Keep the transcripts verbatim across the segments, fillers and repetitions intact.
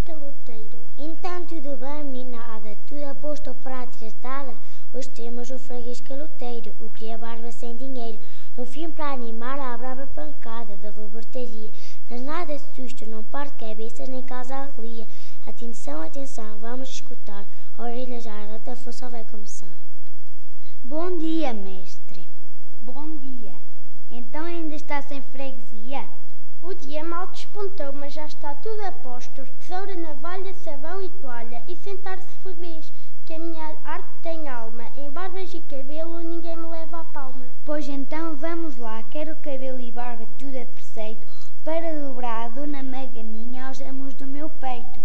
caloteiro. Então tudo bem, meninada, tudo a posto para tratada. Hoje temos o freguês caloteiro, o cria barba sem dinheiro. No fim, para animar a brava pancada da robertaria. Mas nada de susto, não parte cabeças nem causa alegria. Atenção, atenção, vamos escutar. A orelha já a função vai começar. Bom dia, mestre. Bom dia. Então ainda está sem freguesia? O dia mal despontou, mas já está tudo a postos. Tesoura, navalha, sabão e toalha. E sentar-se freguês, que a minha arte tem alma. Em barbas e cabelo ninguém me leva a palma. Pois então vamos lá, quero cabelo e barba tudo a preceito, para dobrar a dona Maganinha aos amos do meu peito.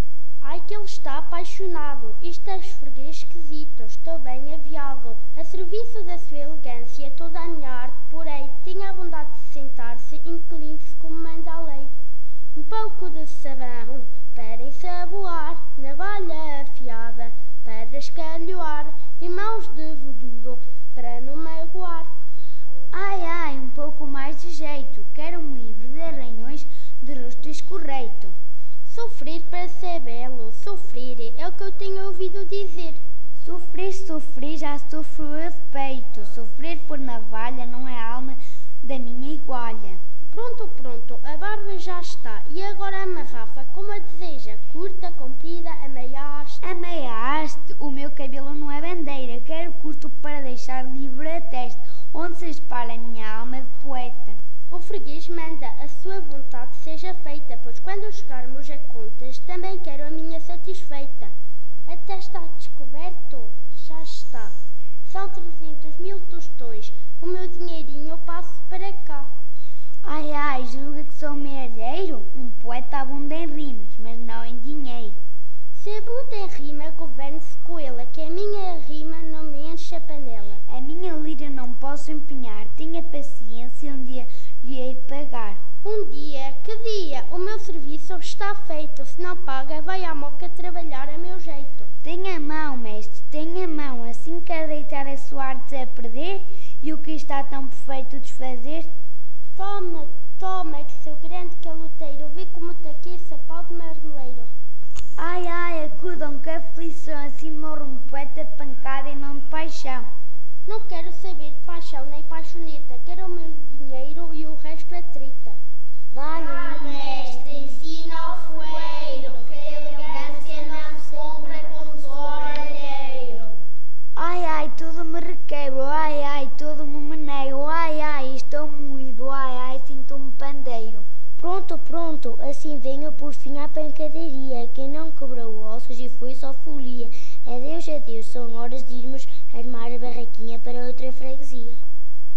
Ai que ele está apaixonado, isto é freguês esquisito, estou bem aviado. A serviço da sua elegância, toda a minha arte porei. Tinha a bondade de sentar-se, incline-se como manda a lei. Um pouco de sabão para ensaboar, navalha afiada para escalhoar e mãos de veludo para não magoar. Ai, ai, um pouco mais de jeito, quero um livro de arranhões de rosto escorreito. Sofrer para ser belo, sofrer é o que eu tenho ouvido dizer. Sofrer, sofrer, já sofro eu de peito. Sofrer por navalha não é a alma da minha igualha. Pronto, pronto, a barba já está. E agora a marrafa, como a deseja? Curta, comprida, a meia haste? A meia haste, o meu cabelo não é bandeira. Quero curto para deixar livre a testa, onde se espalha a minha alma de poeta. O freguês manda, a sua vontade seja feita, pois quando chegarmos a contas, também quero a minha satisfeita. Até está descoberto? Já está. São trezentos mil tostões, o meu dinheirinho eu passo para cá. Ai, ai, julga que sou mealheiro? Um poeta abunda em rimas, mas não em dinheiro. Se abunda em rima, governe-se com ela, que a minha rima não me enche a panela. A minha lira não posso empenhar, tenha paciência, um dia lhe hei de pagar. Um dia? Que dia? O meu serviço está feito, se não paga, vai à moca trabalhar a meu jeito. Tenha a mão, mestre, tenha a mão, assim quer deitar a sua arte a perder e o que está tão perfeito desfazer. Toma, toma, que seu grande caloteiro, vê como te aqueça pau de marmeleiro. Ai, ai, acudam, que aflição, assim morre um poeta de pancada e não de paixão. Não quero saber de paixão nem paixoneta, quero o meu dinheiro e o resto é treta. Vai, mestre, ensina ao fueiro, que a elegância não se compra com suor alheiro. Ai, ai, tudo me requebro, ai, ai, tudo me meneio, ai, ai, estou moído, ai, ai, sinto-me pandeiro. Pronto, pronto, assim venho por fim à pancadaria. Quem não quebrou ossos e foi só folia. Adeus, adeus, são horas de irmos armar